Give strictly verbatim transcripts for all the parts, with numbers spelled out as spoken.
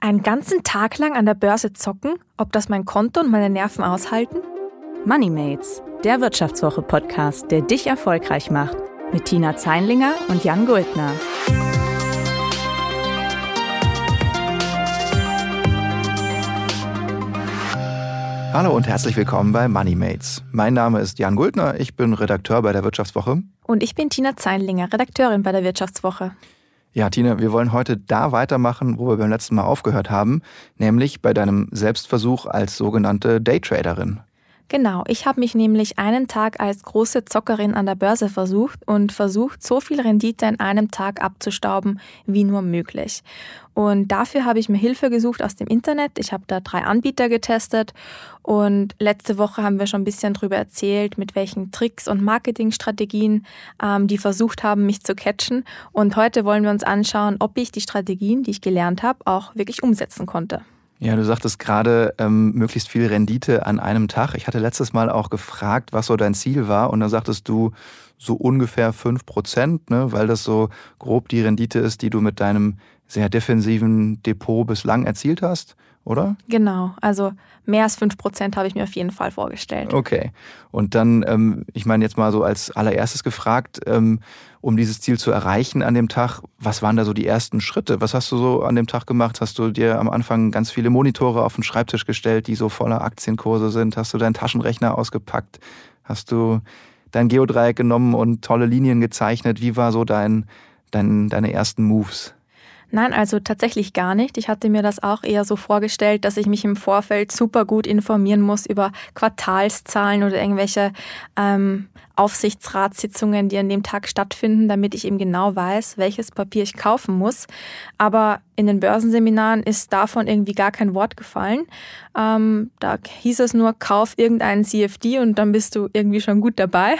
Einen ganzen Tag lang an der Börse zocken? Ob das mein Konto und meine Nerven aushalten? Moneymates, der Wirtschaftswoche-Podcast, der dich erfolgreich macht. Mit Tina Zeinlinger und Jan Guldner. Hallo und herzlich willkommen bei Moneymates. Mein Name ist Jan Guldner, ich bin Redakteur bei der Wirtschaftswoche. Und ich bin Tina Zeinlinger, Redakteurin bei der Wirtschaftswoche. Ja, Tina, wir wollen heute da weitermachen, wo wir beim letzten Mal aufgehört haben, nämlich bei deinem Selbstversuch als sogenannte Daytraderin. Genau, ich habe mich nämlich einen Tag als große Zockerin an der Börse versucht und versucht, so viel Rendite in einem Tag abzustauben, wie nur möglich. Und dafür habe ich mir Hilfe gesucht aus dem Internet. Ich habe da drei Anbieter getestet und letzte Woche haben wir schon ein bisschen darüber erzählt, mit welchen Tricks und Marketingstrategien ähm, die versucht haben, mich zu catchen. Und heute wollen wir uns anschauen, ob ich die Strategien, die ich gelernt habe, auch wirklich umsetzen konnte. Ja, du sagtest gerade, ähm, möglichst viel Rendite an einem Tag. Ich hatte letztes Mal auch gefragt, was so dein Ziel war. Und dann sagtest du so ungefähr fünf Prozent, ne, weil das so grob die Rendite ist, die du mit deinem sehr defensiven Depot bislang erzielt hast, oder? Genau, also mehr als fünf Prozent habe ich mir auf jeden Fall vorgestellt. Okay, und dann, ähm, ich meine jetzt mal so als allererstes gefragt, ähm, um dieses Ziel zu erreichen an dem Tag, was waren da so die ersten Schritte? Was hast du so an dem Tag gemacht? Hast du dir am Anfang ganz viele Monitore auf den Schreibtisch gestellt, die so voller Aktienkurse sind? Hast du deinen Taschenrechner ausgepackt? Hast du dein Geodreieck genommen und tolle Linien gezeichnet? Wie war so dein, dein, deine ersten Moves? Nein, also tatsächlich gar nicht. Ich hatte mir das auch eher so vorgestellt, dass ich mich im Vorfeld super gut informieren muss über Quartalszahlen oder irgendwelche ähm, Aufsichtsratssitzungen, die an dem Tag stattfinden, damit ich eben genau weiß, welches Papier ich kaufen muss. Aber in den Börsenseminaren ist davon irgendwie gar kein Wort gefallen. Ähm, da hieß es nur, kauf irgendeinen C F D und dann bist du irgendwie schon gut dabei.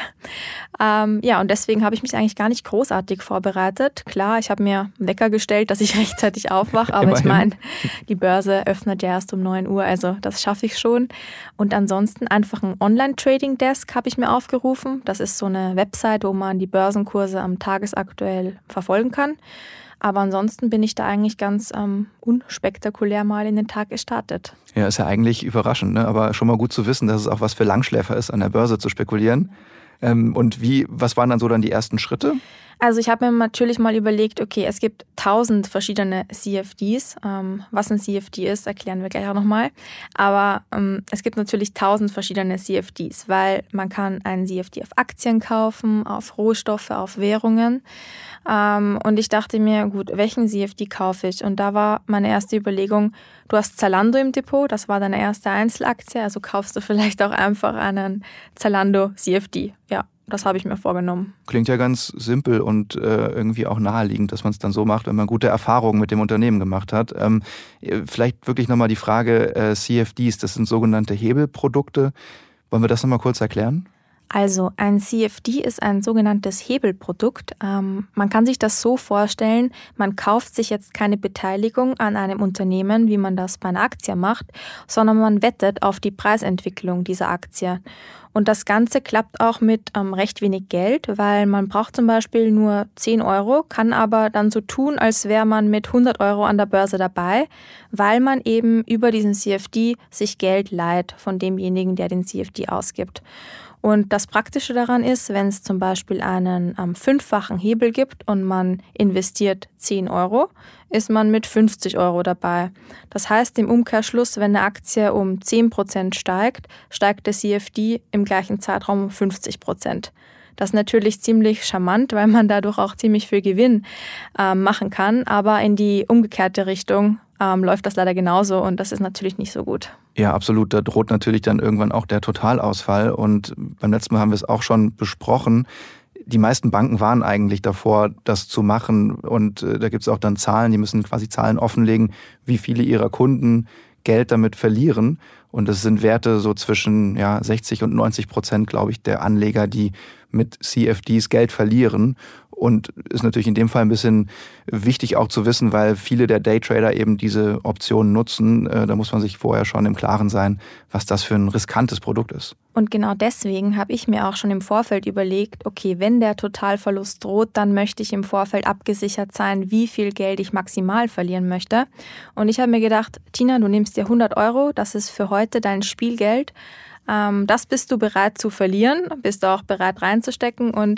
Ähm, ja, und deswegen habe ich mich eigentlich gar nicht großartig vorbereitet. Klar, ich habe mir einen Wecker gestellt, dass ich rechtzeitig aufwache, aber ich meine, die Börse öffnet ja erst um neun Uhr, also das schaffe ich schon. Und ansonsten einfach ein Online-Trading-Desk habe ich mir aufgerufen. Das ist so eine Website, wo man die Börsenkurse am tagesaktuell verfolgen kann. Aber ansonsten bin ich da eigentlich ganz ähm, unspektakulär mal in den Tag gestartet. Ja, ist ja eigentlich überraschend, ne? Aber schon mal gut zu wissen, dass es auch was für Langschläfer ist, an der Börse zu spekulieren. Ähm, und wie, was waren dann so dann die ersten Schritte? Also ich habe mir natürlich mal überlegt, okay, es gibt tausend verschiedene C F Ds. Ähm, was ein C F D ist, erklären wir gleich auch nochmal. Aber ähm, es gibt natürlich tausend verschiedene C F Ds, weil man kann einen C F D auf Aktien kaufen, auf Rohstoffe, auf Währungen. Ähm, und ich dachte mir, gut, welchen C F D kaufe ich? Und da war meine erste Überlegung, du hast Zalando im Depot, das war deine erste Einzelaktie, also kaufst du vielleicht auch einfach einen Zalando C F D. Ja. Das habe ich mir vorgenommen. Klingt ja ganz simpel und äh, irgendwie auch naheliegend, dass man es dann so macht, wenn man gute Erfahrungen mit dem Unternehmen gemacht hat. Ähm, vielleicht wirklich nochmal die Frage, äh, C F Ds, das sind sogenannte Hebelprodukte. Wollen wir das nochmal kurz erklären? Also ein C F D ist ein sogenanntes Hebelprodukt. Ähm, man kann sich das so vorstellen, man kauft sich jetzt keine Beteiligung an einem Unternehmen, wie man das bei einer Aktie macht, sondern man wettet auf die Preisentwicklung dieser Aktie. Und das Ganze klappt auch mit ähm, recht wenig Geld, weil man braucht zum Beispiel nur zehn Euro, kann aber dann so tun, als wäre man mit hundert Euro an der Börse dabei, weil man eben über diesen C F D sich Geld leiht von demjenigen, der den C F D ausgibt. Und das Praktische daran ist, wenn es zum Beispiel einen ähm, fünffachen Hebel gibt und man investiert zehn Euro, ist man mit fünfzig Euro dabei. Das heißt im Umkehrschluss, wenn eine Aktie um zehn Prozent steigt, steigt der C F D im gleichen Zeitraum um fünfzig Prozent. Das ist natürlich ziemlich charmant, weil man dadurch auch ziemlich viel Gewinn äh, machen kann, aber in die umgekehrte Richtung ähm, läuft das leider genauso und das ist natürlich nicht so gut. Ja, absolut. Da droht natürlich dann irgendwann auch der Totalausfall. Und beim letzten Mal haben wir es auch schon besprochen. Die meisten Banken waren eigentlich davor, das zu machen. Und da gibt es auch dann Zahlen, die müssen quasi Zahlen offenlegen, wie viele ihrer Kunden Geld damit verlieren. Und das sind Werte so zwischen ja, sechzig und neunzig Prozent, glaube ich, der Anleger, die mit C F Ds Geld verlieren. Und ist natürlich in dem Fall ein bisschen wichtig auch zu wissen, weil viele der Daytrader eben diese Optionen nutzen. Da muss man sich vorher schon im Klaren sein, was das für ein riskantes Produkt ist. Und genau deswegen habe ich mir auch schon im Vorfeld überlegt, okay, wenn der Totalverlust droht, dann möchte ich im Vorfeld abgesichert sein, wie viel Geld ich maximal verlieren möchte. Und ich habe mir gedacht, Tina, du nimmst dir hundert Euro, das ist für heute dein Spielgeld. Das bist du bereit zu verlieren, bist du auch bereit reinzustecken und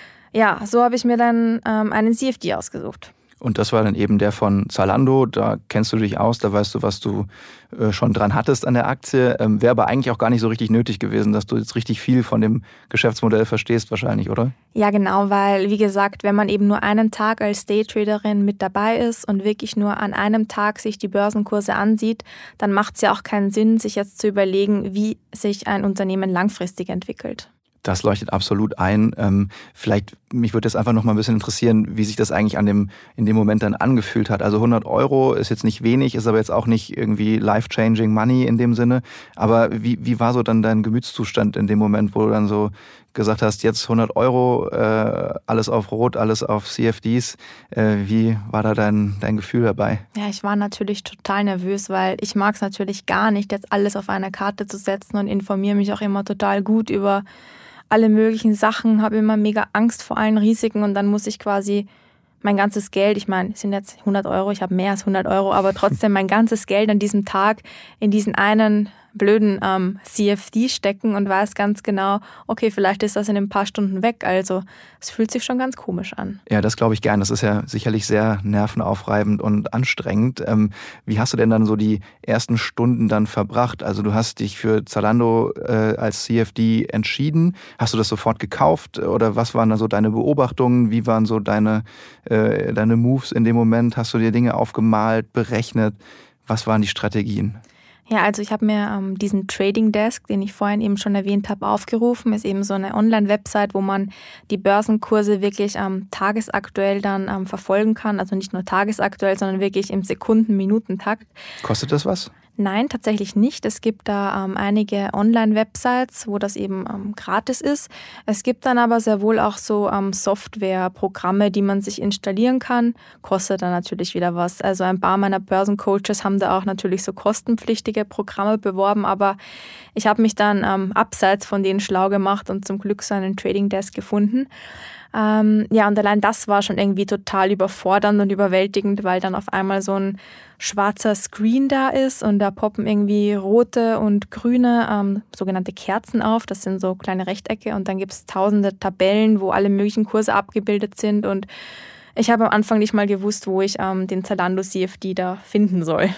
ja, so habe ich mir dann ähm, einen C F D ausgesucht. Und das war dann eben der von Zalando. Da kennst du dich aus, da weißt du, was du äh, schon dran hattest an der Aktie. Ähm, wäre aber eigentlich auch gar nicht so richtig nötig gewesen, dass du jetzt richtig viel von dem Geschäftsmodell verstehst wahrscheinlich, oder? Ja, genau, weil wie gesagt, wenn man eben nur einen Tag als Daytraderin mit dabei ist und wirklich nur an einem Tag sich die Börsenkurse ansieht, dann macht es ja auch keinen Sinn, sich jetzt zu überlegen, wie sich ein Unternehmen langfristig entwickelt. Das leuchtet absolut ein. Ähm, vielleicht, mich würde jetzt einfach noch mal ein bisschen interessieren, wie sich das eigentlich an dem, in dem Moment dann angefühlt hat. Also hundert Euro ist jetzt nicht wenig, ist aber jetzt auch nicht irgendwie life-changing money in dem Sinne. Aber wie, wie war so dann dein Gemütszustand in dem Moment, wo du dann so gesagt hast, jetzt hundert Euro, äh, alles auf Rot, alles auf C F Ds. Äh, wie war da dein, dein Gefühl dabei? Ja, ich war natürlich total nervös, weil ich mag es natürlich gar nicht, jetzt alles auf eine Karte zu setzen und informiere mich auch immer total gut über alle möglichen Sachen, habe immer mega Angst vor allen Risiken und dann muss ich quasi mein ganzes Geld, ich meine, es sind jetzt hundert Euro, ich habe mehr als hundert Euro, aber trotzdem mein ganzes Geld an diesem Tag in diesen einen blöden ähm, C F D stecken und weiß ganz genau, okay, vielleicht ist das in ein paar Stunden weg. Also es fühlt sich schon ganz komisch an. Ja, das glaube ich gern. Das ist ja sicherlich sehr nervenaufreibend und anstrengend. Ähm, wie hast du denn dann so die ersten Stunden dann verbracht? Also du hast dich für Zalando äh, als C F D entschieden. Hast du das sofort gekauft oder was waren da so deine Beobachtungen? Wie waren so deine, äh, deine Moves in dem Moment? Hast du dir Dinge aufgemalt, berechnet? Was waren die Strategien? Ja, also ich habe mir ähm, diesen Trading Desk, den ich vorhin eben schon erwähnt habe, aufgerufen. Ist eben so eine Online-Website, wo man die Börsenkurse wirklich ähm, tagesaktuell dann ähm, verfolgen kann. Also nicht nur tagesaktuell, sondern wirklich im Sekunden-Minuten-Takt. Kostet das was? Nein, tatsächlich nicht. Es gibt da ähm, einige Online-Websites, wo das eben ähm, gratis ist. Es gibt dann aber sehr wohl auch so ähm, Software-Programme, die man sich installieren kann. Kostet dann natürlich wieder was. Also ein paar meiner Börsencoaches haben da auch natürlich so kostenpflichtige Programme beworben, aber ich habe mich dann ähm, abseits von denen schlau gemacht und zum Glück so einen Trading Desk gefunden. Ähm, ja, und allein das war schon irgendwie total überfordernd und überwältigend, weil dann auf einmal so ein schwarzer Screen da ist und da poppen irgendwie rote und grüne ähm, sogenannte Kerzen auf. Das sind so kleine Rechtecke und dann gibt es tausende Tabellen, wo alle möglichen Kurse abgebildet sind und ich habe am Anfang nicht mal gewusst, wo ich ähm, den Zalando C F D da finden soll.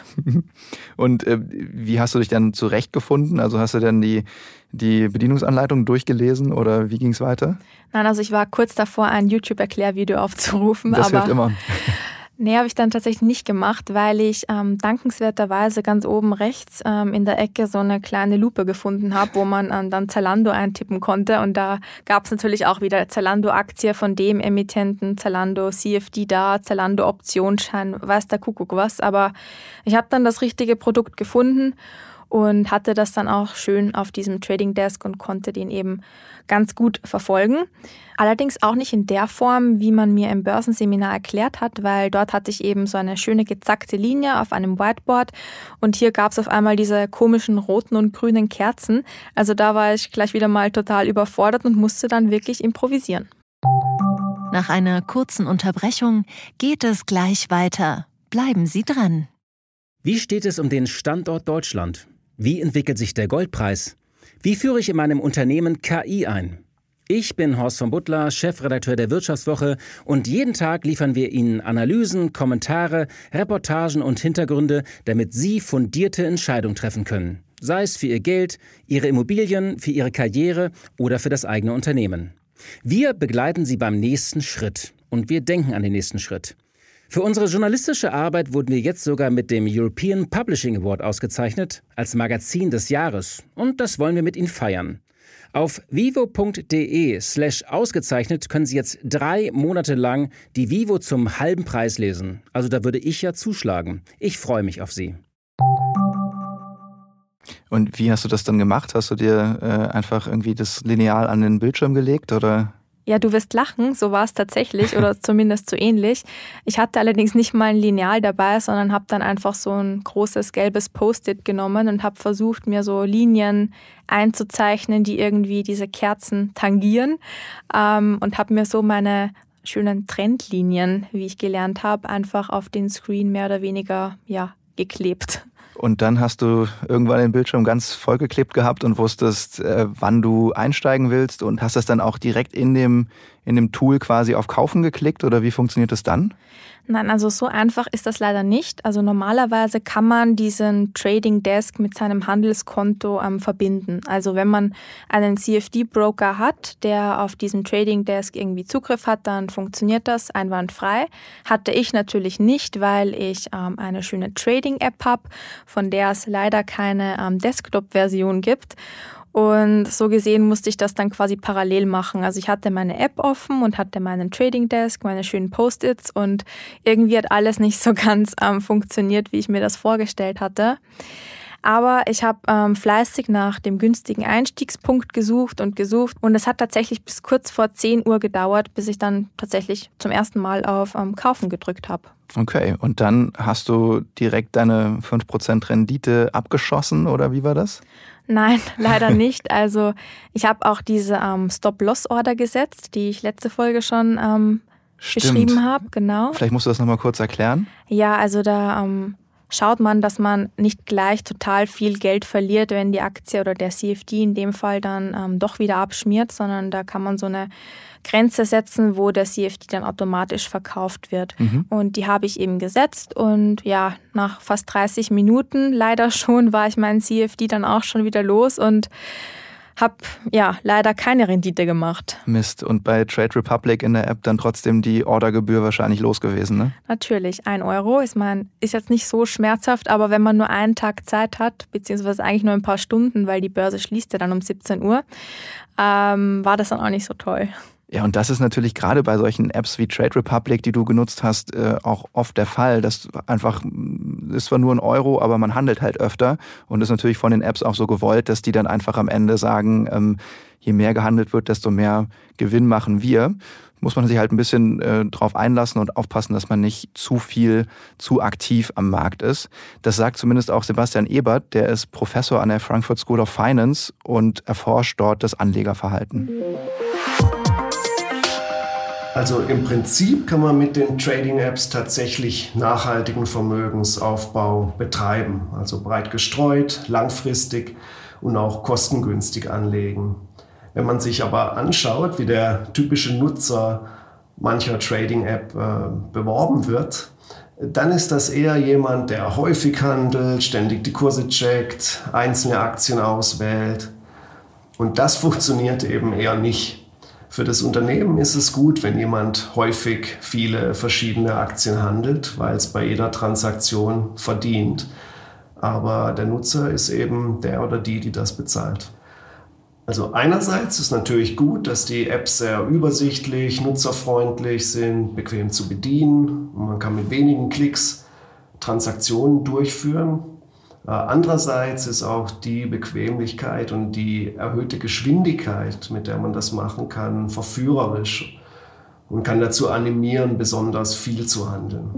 Und äh, wie hast du dich dann zurechtgefunden? Also hast du dann die, die Bedienungsanleitung durchgelesen oder wie ging es weiter? Nein, also ich war kurz davor, ein YouTube-Erklärvideo aufzurufen. Das aber hilft immer. Nee, habe ich dann tatsächlich nicht gemacht, weil ich ähm, dankenswerterweise ganz oben rechts ähm, in der Ecke so eine kleine Lupe gefunden habe, wo man ähm, dann Zalando eintippen konnte. Und da gab es natürlich auch wieder Zalando-Aktie von dem Emittenten, Zalando C F D da, Zalando Optionsschein, weiß der Kuckuck was. Aber ich habe dann das richtige Produkt gefunden und hatte das dann auch schön auf diesem Trading Desk und konnte den eben ganz gut verfolgen. Allerdings auch nicht in der Form, wie man mir im Börsenseminar erklärt hat, weil dort hatte ich eben so eine schöne gezackte Linie auf einem Whiteboard und hier gab es auf einmal diese komischen roten und grünen Kerzen. Also da war ich gleich wieder mal total überfordert und musste dann wirklich improvisieren. Nach einer kurzen Unterbrechung geht es gleich weiter. Bleiben Sie dran. Wie steht es um den Standort Deutschland? Wie entwickelt sich der Goldpreis? Wie führe ich in meinem Unternehmen K I ein? Ich bin Horst von Butler, Chefredakteur der Wirtschaftswoche und jeden Tag liefern wir Ihnen Analysen, Kommentare, Reportagen und Hintergründe, damit Sie fundierte Entscheidungen treffen können. Sei es für Ihr Geld, Ihre Immobilien, für Ihre Karriere oder für das eigene Unternehmen. Wir begleiten Sie beim nächsten Schritt und wir denken an den nächsten Schritt. Für unsere journalistische Arbeit wurden wir jetzt sogar mit dem European Publishing Award ausgezeichnet als Magazin des Jahres. Und das wollen wir mit Ihnen feiern. Auf vivo.de slash ausgezeichnet können Sie jetzt drei Monate lang die Vivo zum halben Preis lesen. Also da würde ich ja zuschlagen. Ich freue mich auf Sie. Und wie hast du das dann gemacht? Hast du dir äh, einfach irgendwie das Lineal an den Bildschirm gelegt oder? Ja, du wirst lachen, so war es tatsächlich oder zumindest so ähnlich. Ich hatte allerdings nicht mal ein Lineal dabei, sondern habe dann einfach so ein großes gelbes Post-it genommen und habe versucht, mir so Linien einzuzeichnen, die irgendwie diese Kerzen tangieren ähm, und habe mir so meine schönen Trendlinien, wie ich gelernt habe, einfach auf den Screen mehr oder weniger ja, geklebt. Und dann hast du irgendwann den Bildschirm ganz vollgeklebt gehabt und wusstest, äh, wann du einsteigen willst und hast das dann auch direkt in dem, in dem Tool quasi auf Kaufen geklickt oder wie funktioniert das dann? Nein, also so einfach ist das leider nicht. Also normalerweise kann man diesen Trading Desk mit seinem Handelskonto ähm, verbinden. Also wenn man einen C F D-Broker hat, der auf diesen Trading Desk irgendwie Zugriff hat, dann funktioniert das einwandfrei. Hatte ich natürlich nicht, weil ich ähm, eine schöne Trading-App habe, von der es leider keine ähm, Desktop-Version gibt. Und so gesehen musste ich das dann quasi parallel machen. Also ich hatte meine App offen und hatte meinen Trading Desk, meine schönen Post-its und irgendwie hat alles nicht so ganz ähm, funktioniert, wie ich mir das vorgestellt hatte. Aber ich habe ähm, fleißig nach dem günstigen Einstiegspunkt gesucht und gesucht und es hat tatsächlich bis kurz vor zehn Uhr gedauert, bis ich dann tatsächlich zum ersten Mal auf ähm, Kaufen gedrückt habe. Okay, und dann hast du direkt deine fünf Prozent Rendite abgeschossen oder wie war das? Nein, leider nicht. Also ich habe auch diese ähm, Stop-Loss-Order gesetzt, die ich letzte Folge schon ähm, geschrieben habe. Genau. Vielleicht musst du das nochmal kurz erklären. Ja, also da ähm, schaut man, dass man nicht gleich total viel Geld verliert, wenn die Aktie oder der C F D in dem Fall dann ähm, doch wieder abschmiert, sondern da kann man so eine Grenze setzen, wo der C F D dann automatisch verkauft wird. Mhm. Und die habe ich eben gesetzt und ja, nach fast dreißig Minuten leider schon war ich meinen C F D dann auch schon wieder los und habe ja leider keine Rendite gemacht. Mist. Und bei Trade Republic in der App dann trotzdem die Ordergebühr wahrscheinlich los gewesen, ne? Natürlich, ein Euro ist, man, ist jetzt nicht so schmerzhaft, aber wenn man nur einen Tag Zeit hat, beziehungsweise eigentlich nur ein paar Stunden, weil die Börse schließt ja dann um siebzehn Uhr, ähm, war das dann auch nicht so toll. Ja, und das ist natürlich gerade bei solchen Apps wie Trade Republic, die du genutzt hast, äh, auch oft der Fall, dass einfach, ist zwar nur ein Euro, aber man handelt halt öfter und ist natürlich von den Apps auch so gewollt, dass die dann einfach am Ende sagen, ähm, je mehr gehandelt wird, desto mehr Gewinn machen wir. Muss man sich halt ein bisschen äh, drauf einlassen und aufpassen, dass man nicht zu viel, zu aktiv am Markt ist. Das sagt zumindest auch Sebastian Ebert, der ist Professor an der Frankfurt School of Finance und erforscht dort das Anlegerverhalten. Also im Prinzip kann man mit den Trading-Apps tatsächlich nachhaltigen Vermögensaufbau betreiben. Also breit gestreut, langfristig und auch kostengünstig anlegen. Wenn man sich aber anschaut, wie der typische Nutzer mancher Trading-App äh, beworben wird, dann ist das eher jemand, der häufig handelt, ständig die Kurse checkt, einzelne Aktien auswählt. Und das funktioniert eben eher nicht. Für das Unternehmen ist es gut, wenn jemand häufig viele verschiedene Aktien handelt, weil es bei jeder Transaktion verdient. Aber der Nutzer ist eben der oder die, die das bezahlt. Also einerseits ist natürlich gut, dass die Apps sehr übersichtlich, nutzerfreundlich sind, bequem zu bedienen. Und man kann mit wenigen Klicks Transaktionen durchführen. Andererseits ist auch die Bequemlichkeit und die erhöhte Geschwindigkeit, mit der man das machen kann, verführerisch und kann dazu animieren, besonders viel zu handeln.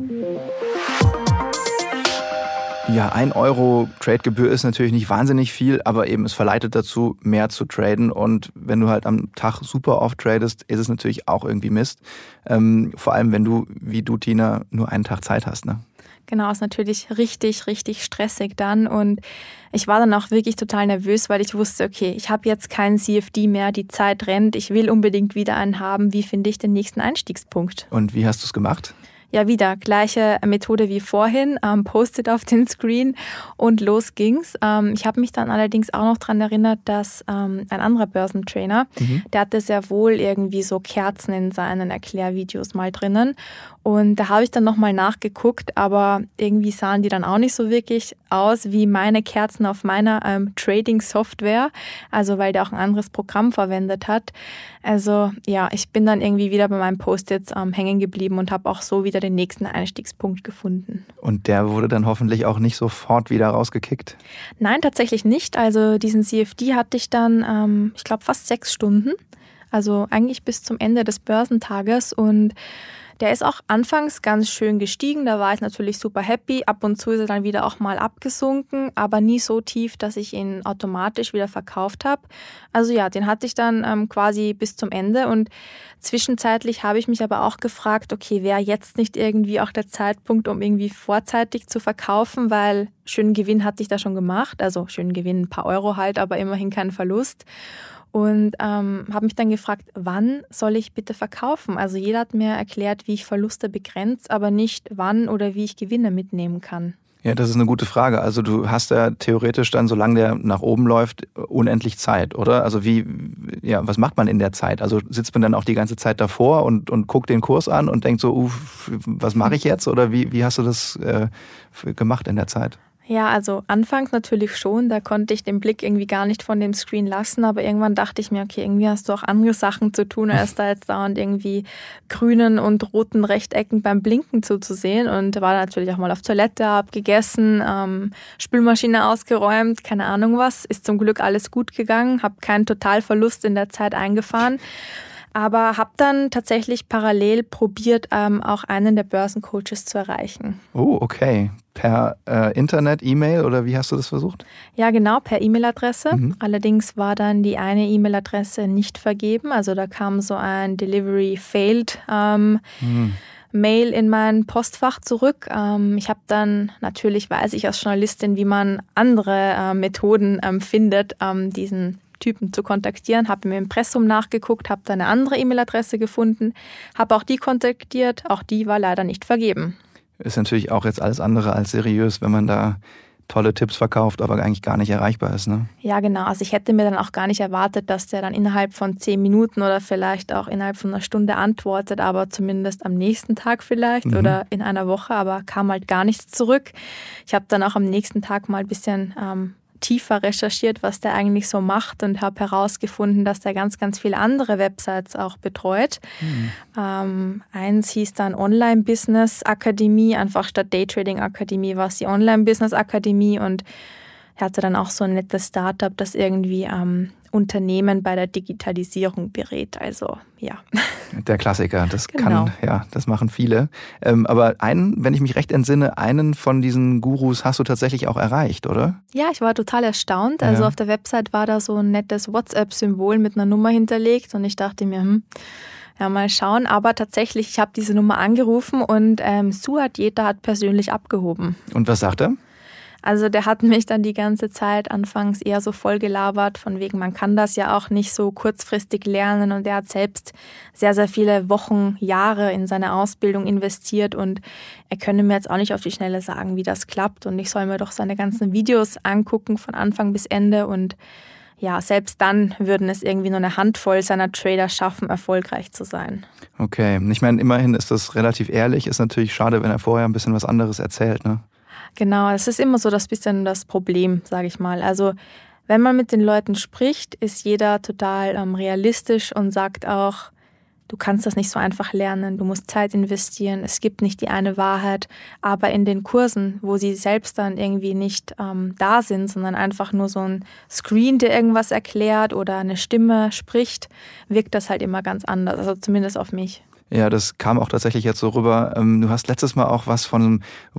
Ja, ein Euro Tradegebühr ist natürlich nicht wahnsinnig viel, aber eben es verleitet dazu, mehr zu traden. Und wenn du halt am Tag super oft tradest, ist es natürlich auch irgendwie Mist. Ähm, vor allem, wenn du, wie du, Tina, nur einen Tag Zeit hast, ne? Genau, ist natürlich richtig, richtig stressig dann und ich war dann auch wirklich total nervös, weil ich wusste, okay, ich habe jetzt keinen C F D mehr, die Zeit rennt, ich will unbedingt wieder einen haben, wie finde ich den nächsten Einstiegspunkt? Und wie hast du es gemacht? Ja, wieder gleiche Methode wie vorhin, ähm, Post-it auf den Screen und los ging's. Ähm, ich habe mich dann allerdings auch noch daran erinnert, dass ähm, ein anderer Börsentrainer, mhm. der hatte sehr wohl irgendwie so Kerzen in seinen Erklärvideos mal drinnen und da habe ich dann nochmal nachgeguckt, aber irgendwie sahen die dann auch nicht so wirklich aus wie meine Kerzen auf meiner ähm, Trading-Software, also weil der auch ein anderes Programm verwendet hat. Also ja, ich bin dann irgendwie wieder bei meinen Post-its ähm, hängen geblieben und habe auch so wieder den nächsten Einstiegspunkt gefunden. Und der wurde dann hoffentlich auch nicht sofort wieder rausgekickt? Nein, tatsächlich nicht. Also diesen C F D hatte ich dann, ähm, ich glaube, fast sechs Stunden. Also eigentlich bis zum Ende des Börsentages und der ist auch anfangs ganz schön gestiegen, da war ich natürlich super happy. Ab und zu ist er dann wieder auch mal abgesunken, aber nie so tief, dass ich ihn automatisch wieder verkauft habe. Also ja, den hatte ich dann ähm, quasi bis zum Ende und zwischenzeitlich habe ich mich aber auch gefragt, okay, wäre jetzt nicht irgendwie auch der Zeitpunkt, um irgendwie vorzeitig zu verkaufen, weil schönen Gewinn hatte ich da schon gemacht, also schönen Gewinn, ein paar Euro halt, aber immerhin kein Verlust. Und ähm, habe mich dann gefragt, wann soll ich bitte verkaufen? Also jeder hat mir erklärt, wie ich Verluste begrenze, aber nicht wann oder wie ich Gewinne mitnehmen kann. Ja, das ist eine gute Frage. Also du hast ja theoretisch dann, solange der nach oben läuft, unendlich Zeit, oder? Also wie, ja, was macht man in der Zeit? Also sitzt man dann auch die ganze Zeit davor und, und guckt den Kurs an und denkt so, uff, was mache ich jetzt? Oder wie, wie hast du das äh, gemacht in der Zeit? Ja, also anfangs natürlich schon, da konnte ich den Blick irgendwie gar nicht von dem Screen lassen, aber irgendwann dachte ich mir, okay, irgendwie hast du auch andere Sachen zu tun, als da jetzt dauernd irgendwie grünen und roten Rechtecken beim Blinken zuzusehen und war natürlich auch mal auf Toilette, hab gegessen, ähm, Spülmaschine ausgeräumt, keine Ahnung was, ist zum Glück alles gut gegangen, habe keinen Totalverlust in der Zeit eingefahren. Aber habe dann tatsächlich parallel probiert, ähm, auch einen der Börsencoaches zu erreichen. Oh, okay. Per äh, Internet, E-Mail oder wie hast du das versucht? Ja, genau, per E-Mail-Adresse. Mhm. Allerdings war dann die eine E-Mail-Adresse nicht vergeben. Also da kam so ein Delivery failed ähm, mhm. Mail in mein Postfach zurück. Ähm, ich habe dann, natürlich weiß ich als Journalistin, wie man andere äh, Methoden ähm, findet, ähm, diesen Typen zu kontaktieren, habe im Impressum nachgeguckt, habe da eine andere E-Mail-Adresse gefunden, habe auch die kontaktiert, auch die war leider nicht vergeben. Ist natürlich auch jetzt alles andere als seriös, wenn man da tolle Tipps verkauft, aber eigentlich gar nicht erreichbar ist, ne? Ja, genau. Also ich hätte mir dann auch gar nicht erwartet, dass der dann innerhalb von zehn Minuten oder vielleicht auch innerhalb von einer Stunde antwortet, aber zumindest am nächsten Tag vielleicht mhm. oder in einer Woche, aber kam halt gar nichts zurück. Ich habe dann auch am nächsten Tag mal ein bisschen ähm, tiefer recherchiert, was der eigentlich so macht und habe herausgefunden, dass der ganz, ganz viele andere Websites auch betreut. Mhm. Ähm, eins hieß dann Online-Business-Akademie, einfach statt Daytrading-Akademie war es die Online-Business-Akademie und er hatte dann auch so ein nettes Startup, das irgendwie ähm, Unternehmen bei der Digitalisierung berät. Also ja. Der Klassiker, das genau. kann, ja, das machen viele. Ähm, aber einen, wenn ich mich recht entsinne, einen von diesen Gurus hast du tatsächlich auch erreicht, oder? Ja, ich war total erstaunt. Also ja. Auf der Website war da so ein nettes WhatsApp-Symbol mit einer Nummer hinterlegt und ich dachte mir, hm, ja, mal schauen. Aber tatsächlich, ich habe diese Nummer angerufen und ähm, Suat Yetha hat persönlich abgehoben. Und was sagt er? Also der hat mich dann die ganze Zeit anfangs eher so voll gelabert, von wegen, man kann das ja auch nicht so kurzfristig lernen und er hat selbst sehr, sehr viele Wochen, Jahre in seine Ausbildung investiert und er könne mir jetzt auch nicht auf die Schnelle sagen, wie das klappt und ich soll mir doch seine ganzen Videos angucken von Anfang bis Ende und ja, selbst dann würden es irgendwie nur eine Handvoll seiner Trader schaffen, erfolgreich zu sein. Okay, ich meine, immerhin ist das relativ ehrlich, ist natürlich schade, wenn er vorher ein bisschen was anderes erzählt, ne? Genau, es ist immer so das bisschen das Problem, sage ich mal. Also wenn man mit den Leuten spricht, ist jeder total ähm, realistisch und sagt auch, du kannst das nicht so einfach lernen, du musst Zeit investieren, es gibt nicht die eine Wahrheit. Aber in den Kursen, wo sie selbst dann irgendwie nicht ähm, da sind, sondern einfach nur so ein Screen, der irgendwas erklärt oder eine Stimme spricht, wirkt das halt immer ganz anders, also zumindest auf mich. Ja, das kam auch tatsächlich jetzt so rüber. Du hast letztes Mal auch was von einem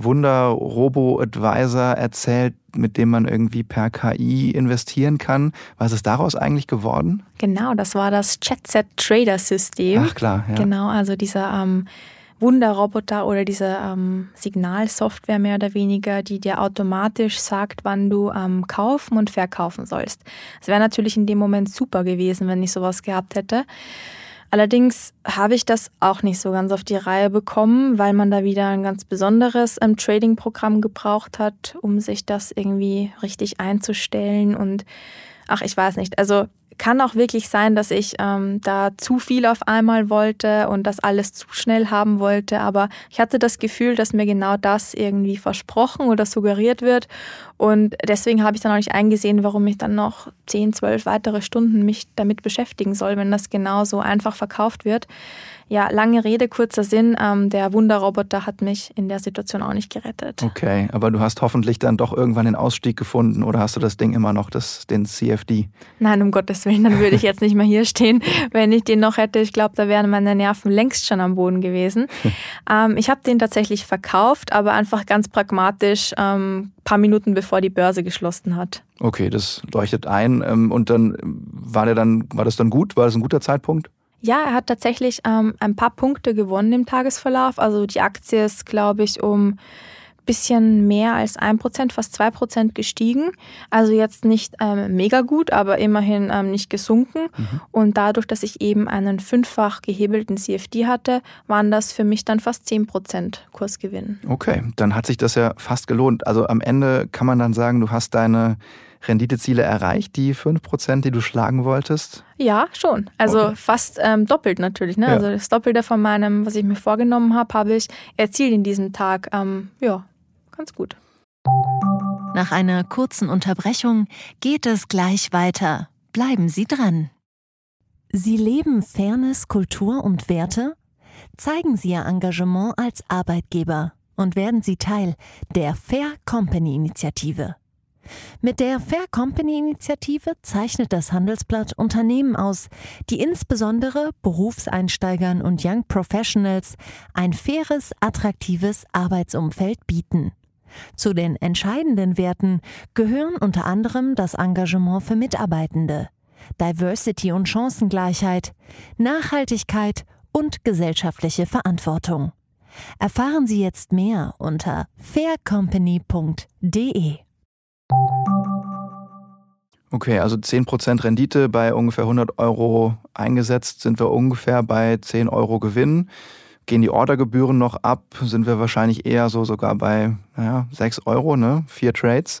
Wunder-Robo-Advisor erzählt, mit dem man irgendwie per K I investieren kann. Was ist daraus eigentlich geworden? Genau, das war das Chatset-Trader-System. Ach klar, ja. Genau, also dieser ähm, Wunderroboter oder diese ähm, Signalsoftware mehr oder weniger, die dir automatisch sagt, wann du ähm, kaufen und verkaufen sollst. Es wäre natürlich in dem Moment super gewesen, wenn ich sowas gehabt hätte. Allerdings habe ich das auch nicht so ganz auf die Reihe bekommen, weil man da wieder ein ganz besonderes ähm, Trading-Programm gebraucht hat, um sich das irgendwie richtig einzustellen. Und ach, ich weiß nicht. Also kann auch wirklich sein, dass ich ähm, da zu viel auf einmal wollte und das alles zu schnell haben wollte. Aber ich hatte das Gefühl, dass mir genau das irgendwie versprochen oder suggeriert wird. Und deswegen habe ich dann auch nicht eingesehen, warum ich dann noch zehn, zwölf weitere Stunden mich damit beschäftigen soll, wenn das genau so einfach verkauft wird. Ja, lange Rede, kurzer Sinn. Ähm, der Wunderroboter hat mich in der Situation auch nicht gerettet. Okay, aber du hast hoffentlich dann doch irgendwann den Ausstieg gefunden oder hast du das Ding immer noch, das, den C F D? Nein, um Gottes Willen, dann würde ich jetzt nicht mehr hier stehen, wenn ich den noch hätte. Ich glaube, da wären meine Nerven längst schon am Boden gewesen. ähm, ich habe den tatsächlich verkauft, aber einfach ganz pragmatisch, ähm, paar Minuten bevor die Börse geschlossen hat. Okay, das leuchtet ein. Und dann war der dann, war das dann gut? War das ein guter Zeitpunkt? Ja, er hat tatsächlich ähm, ein paar Punkte gewonnen im Tagesverlauf. Also die Aktie ist, glaube ich, um ein bisschen mehr als ein Prozent, fast zwei Prozent gestiegen. Also jetzt nicht ähm, mega gut, aber immerhin ähm, nicht gesunken. Mhm. Und dadurch, dass ich eben einen fünffach gehebelten C F D hatte, waren das für mich dann fast zehn Prozent Kursgewinn. Okay, dann hat sich das ja fast gelohnt. Also am Ende kann man dann sagen, du hast deine Renditeziele erreicht, die fünf Prozent, die du schlagen wolltest? Ja, schon. Also okay. fast ähm, doppelt natürlich. Ne? Ja. Also das Doppelte von meinem, was ich mir vorgenommen habe, habe ich erzielt in diesem Tag. Ähm, ja, ganz gut. Nach einer kurzen Unterbrechung geht es gleich weiter. Bleiben Sie dran. Sie leben Fairness, Kultur und Werte? Zeigen Sie Ihr Engagement als Arbeitgeber und werden Sie Teil der Fair Company Initiative. Mit der Fair Company Initiative zeichnet das Handelsblatt Unternehmen aus, die insbesondere Berufseinsteigern und Young Professionals ein faires, attraktives Arbeitsumfeld bieten. Zu den entscheidenden Werten gehören unter anderem das Engagement für Mitarbeitende, Diversity und Chancengleichheit, Nachhaltigkeit und gesellschaftliche Verantwortung. Erfahren Sie jetzt mehr unter fair company punkt de. Okay, also zehn Prozent Rendite bei ungefähr hundert Euro eingesetzt, sind wir ungefähr bei zehn Euro Gewinn. Gehen die Ordergebühren noch ab, sind wir wahrscheinlich eher so sogar bei naja, sechs Euro, ne? Vier Trades.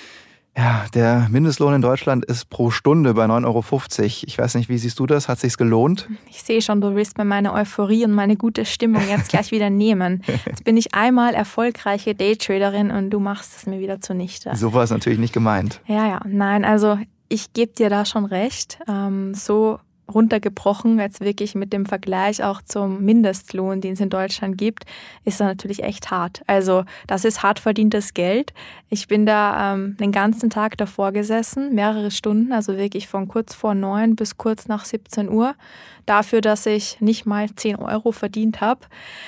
Ja, der Mindestlohn in Deutschland ist pro Stunde bei neun Euro fünfzig. Ich weiß nicht, wie siehst du das? Hat sich's gelohnt? Ich sehe schon, du willst mir meine Euphorie und meine gute Stimmung jetzt gleich wieder nehmen. Jetzt bin ich einmal erfolgreiche Daytraderin und du machst es mir wieder zunichte. So war es natürlich nicht gemeint. Ja, ja, nein, also ich gebe dir da schon recht. Ähm, so runtergebrochen, jetzt wirklich mit dem Vergleich auch zum Mindestlohn, den es in Deutschland gibt, ist das natürlich echt hart. Also das ist hart verdientes Geld. Ich bin da ähm, den ganzen Tag davor gesessen, mehrere Stunden, also wirklich von kurz vor neun bis kurz nach siebzehn Uhr, dafür, dass ich nicht mal zehn Euro verdient habe.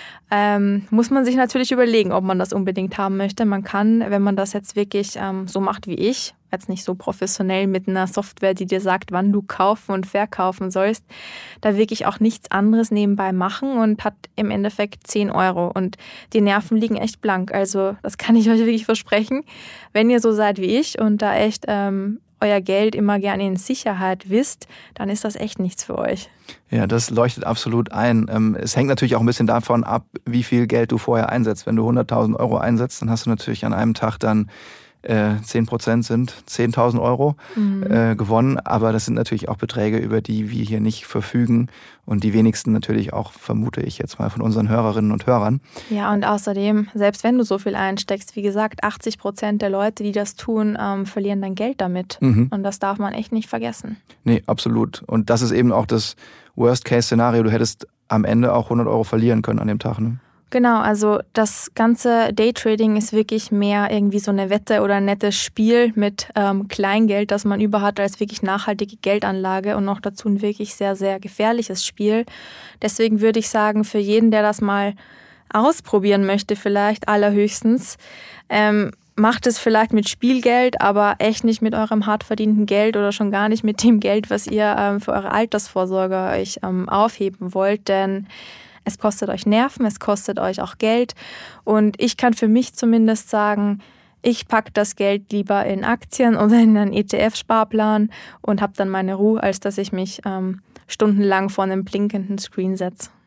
Ähm, muss man sich natürlich überlegen, ob man das unbedingt haben möchte. Man kann, wenn man das jetzt wirklich ähm, so macht wie ich, jetzt nicht so professionell mit einer Software, die dir sagt, wann du kaufen und verkaufen sollst, da wirklich auch nichts anderes nebenbei machen und hat im Endeffekt zehn Euro. Und die Nerven liegen echt blank. Also das kann ich euch wirklich versprechen. Wenn ihr so seid wie ich und da echt ähm, euer Geld immer gerne in Sicherheit wisst, dann ist das echt nichts für euch. Ja, das leuchtet absolut ein. Es hängt natürlich auch ein bisschen davon ab, wie viel Geld du vorher einsetzt. Wenn du hunderttausend Euro einsetzt, dann hast du natürlich an einem Tag dann äh, zehn Prozent sind zehntausend Euro mhm. äh, gewonnen. Aber das sind natürlich auch Beträge, über die wir hier nicht verfügen. Und die wenigsten natürlich auch, vermute ich jetzt mal, von unseren Hörerinnen und Hörern. Ja, und außerdem, selbst wenn du so viel einsteckst, wie gesagt, achtzig Prozent der Leute, die das tun, ähm, verlieren dann Geld damit. Mhm. Und das darf man echt nicht vergessen. Nee, absolut. Und das ist eben auch das Worst-Case-Szenario. Du hättest am Ende auch hundert Euro verlieren können an dem Tag, ne? Genau, also das ganze Daytrading ist wirklich mehr irgendwie so eine Wette oder ein nettes Spiel mit ähm, Kleingeld, das man über hat, als wirklich nachhaltige Geldanlage und noch dazu ein wirklich sehr, sehr gefährliches Spiel. Deswegen würde ich sagen, für jeden, der das mal ausprobieren möchte, vielleicht allerhöchstens, ähm, macht es vielleicht mit Spielgeld, aber echt nicht mit eurem hart verdienten Geld oder schon gar nicht mit dem Geld, was ihr ähm, für eure Altersvorsorge euch ähm, aufheben wollt, denn es kostet euch Nerven, es kostet euch auch Geld und ich kann für mich zumindest sagen, ich packe das Geld lieber in Aktien oder in einen E T F-Sparplan und habe dann meine Ruhe, als dass ich mich ähm, stundenlang vor einem blinkenden Screen setze.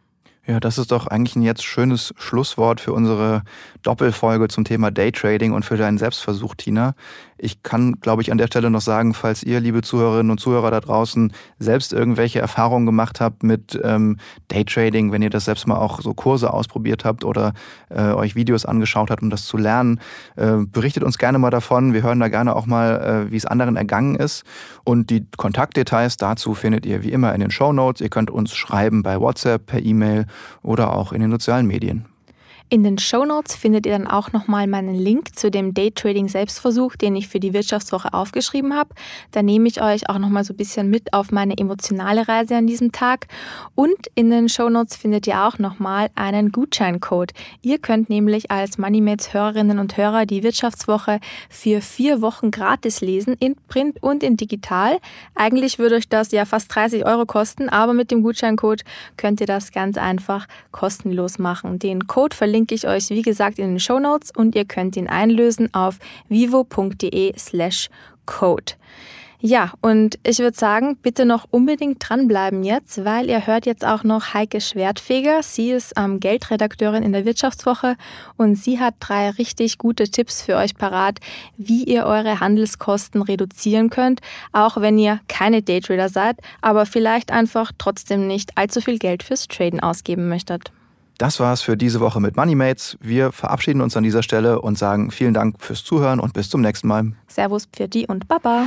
Ja, das ist doch eigentlich ein jetzt schönes Schlusswort für unsere Doppelfolge zum Thema Daytrading und für deinen Selbstversuch, Tina. Ich kann, glaube ich, an der Stelle noch sagen, falls ihr, liebe Zuhörerinnen und Zuhörer da draußen, selbst irgendwelche Erfahrungen gemacht habt mit ähm, Daytrading, wenn ihr das selbst mal auch so Kurse ausprobiert habt oder äh, euch Videos angeschaut habt, um das zu lernen, äh, berichtet uns gerne mal davon. Wir hören da gerne auch mal, äh, wie es anderen ergangen ist. Und die Kontaktdetails dazu findet ihr wie immer in den Shownotes. Ihr könnt uns schreiben bei WhatsApp, per E-Mail oder auch in den sozialen Medien. In den Shownotes findet ihr dann auch nochmal meinen Link zu dem Daytrading-Selbstversuch, den ich für die Wirtschaftswoche aufgeschrieben habe. Da nehme ich euch auch nochmal so ein bisschen mit auf meine emotionale Reise an diesem Tag. Und in den Shownotes findet ihr auch nochmal einen Gutscheincode. Ihr könnt nämlich als Moneymates-Hörerinnen und Hörer die Wirtschaftswoche für vier Wochen gratis lesen, in Print und in digital. Eigentlich würde euch das ja fast dreißig Euro kosten, aber mit dem Gutscheincode könnt ihr das ganz einfach kostenlos machen. Den Code verlinke ich euch, wie gesagt, in den Shownotes und ihr könnt ihn einlösen auf vivo.de slash code. Ja, und ich würde sagen, bitte noch unbedingt dranbleiben jetzt, weil ihr hört jetzt auch noch Heike Schwertfeger. Sie ist ähm, Geldredakteurin in der Wirtschaftswoche und sie hat drei richtig gute Tipps für euch parat, wie ihr eure Handelskosten reduzieren könnt, auch wenn ihr keine Daytrader seid, aber vielleicht einfach trotzdem nicht allzu viel Geld fürs Traden ausgeben möchtet. Das war's für diese Woche mit Moneymates. Wir verabschieden uns an dieser Stelle und sagen vielen Dank fürs Zuhören und bis zum nächsten Mal. Servus, Pfirti und Baba.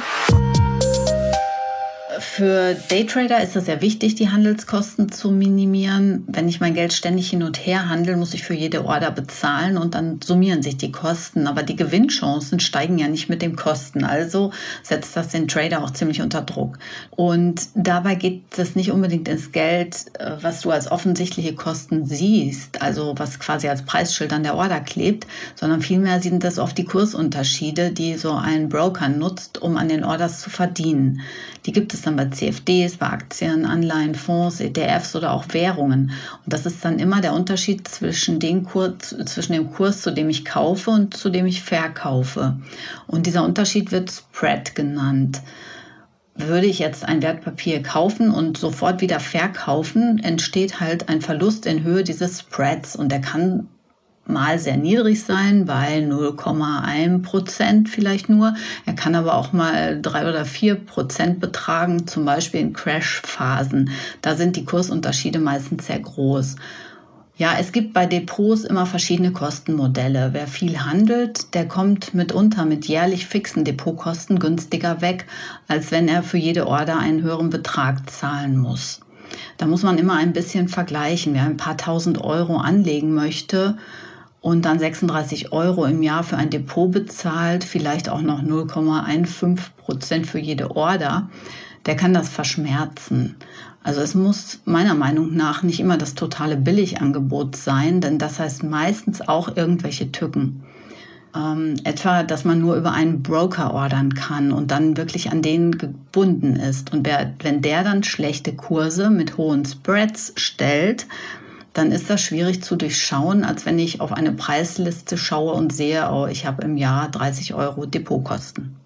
Für Daytrader ist es sehr wichtig, die Handelskosten zu minimieren. Wenn ich mein Geld ständig hin und her handle, muss ich für jede Order bezahlen und dann summieren sich die Kosten. Aber die Gewinnchancen steigen ja nicht mit den Kosten. Also setzt das den Trader auch ziemlich unter Druck. Und dabei geht es nicht unbedingt ins Geld, was du als offensichtliche Kosten siehst, also was quasi als Preisschild an der Order klebt, sondern vielmehr sind das oft die Kursunterschiede, die so ein Broker nutzt, um an den Orders zu verdienen. Die gibt es dann bei C F Ds, bei Aktien, Anleihen, Fonds, E T Fs oder auch Währungen. Und das ist dann immer der Unterschied zwischen dem Kurs, zwischen dem Kurs, zu dem ich kaufe und zu dem ich verkaufe. Und dieser Unterschied wird Spread genannt. Würde ich jetzt ein Wertpapier kaufen und sofort wieder verkaufen, entsteht halt ein Verlust in Höhe dieses Spreads. Und der kann mal sehr niedrig sein, bei null Komma eins Prozent vielleicht nur. Er kann aber auch mal drei oder vier Prozent betragen, zum Beispiel in Crash-Phasen. Da sind die Kursunterschiede meistens sehr groß. Ja, es gibt bei Depots immer verschiedene Kostenmodelle. Wer viel handelt, der kommt mitunter mit jährlich fixen Depotkosten günstiger weg, als wenn er für jede Order einen höheren Betrag zahlen muss. Da muss man immer ein bisschen vergleichen. Wer ein paar tausend Euro anlegen möchte und dann sechsunddreißig Euro im Jahr für ein Depot bezahlt, vielleicht auch noch null Komma fünfzehn Prozent für jede Order, der kann das verschmerzen. Also es muss meiner Meinung nach nicht immer das totale Billigangebot sein, denn das heißt meistens auch irgendwelche Tücken. Ähm, etwa, dass man nur über einen Broker ordern kann und dann wirklich an den gebunden ist. Und wer, wenn der dann schlechte Kurse mit hohen Spreads stellt, dann ist das schwierig zu durchschauen, als wenn ich auf eine Preisliste schaue und sehe, oh, ich habe im Jahr dreißig Euro Depotkosten.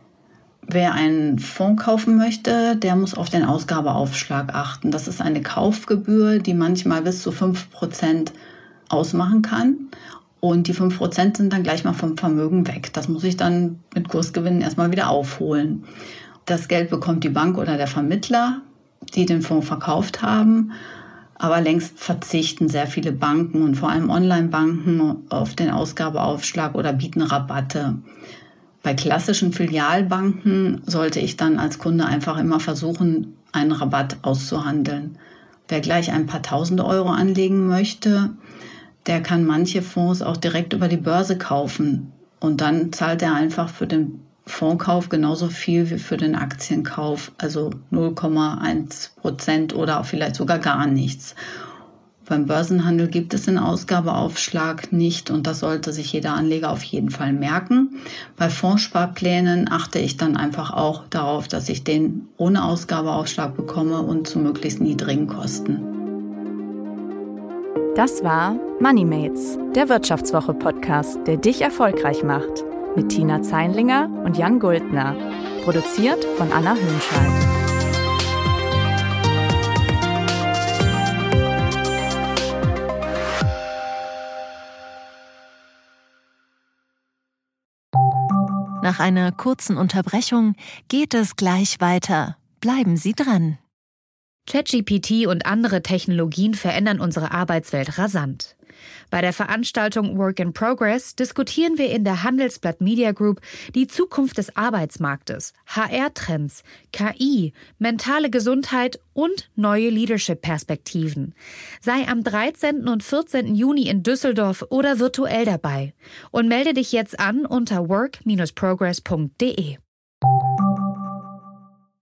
Wer einen Fonds kaufen möchte, der muss auf den Ausgabeaufschlag achten. Das ist eine Kaufgebühr, die manchmal bis zu fünf Prozent ausmachen kann. Und die fünf Prozent sind dann gleich mal vom Vermögen weg. Das muss ich dann mit Kursgewinnen erstmal wieder aufholen. Das Geld bekommt die Bank oder der Vermittler, die den Fonds verkauft haben. Aber längst verzichten sehr viele Banken und vor allem Online-Banken auf den Ausgabeaufschlag oder bieten Rabatte. Bei klassischen Filialbanken sollte ich dann als Kunde einfach immer versuchen, einen Rabatt auszuhandeln. Wer gleich ein paar tausend Euro anlegen möchte, der kann manche Fonds auch direkt über die Börse kaufen. Und dann zahlt er einfach für den Fondskauf genauso viel wie für den Aktienkauf, also null Komma eins Prozent oder auch vielleicht sogar gar nichts. Beim Börsenhandel gibt es den Ausgabeaufschlag nicht und das sollte sich jeder Anleger auf jeden Fall merken. Bei Fondssparplänen achte ich dann einfach auch darauf, dass ich den ohne Ausgabeaufschlag bekomme und zu möglichst niedrigen Kosten. Das war Moneymates, der Wirtschaftswoche-Podcast, der dich erfolgreich macht. Mit Tina Zeinlinger und Jan Guldner. Produziert von Anna Hönscheid. Nach einer kurzen Unterbrechung geht es gleich weiter. Bleiben Sie dran. ChatGPT und andere Technologien verändern unsere Arbeitswelt rasant. Bei der Veranstaltung Work in Progress diskutieren wir in der Handelsblatt Media Group die Zukunft des Arbeitsmarktes, H R-Trends, K I, mentale Gesundheit und neue Leadership-Perspektiven. Sei am dreizehnten und vierzehnten Juni in Düsseldorf oder virtuell dabei und melde dich jetzt an unter work Bindestrich progress Punkt de.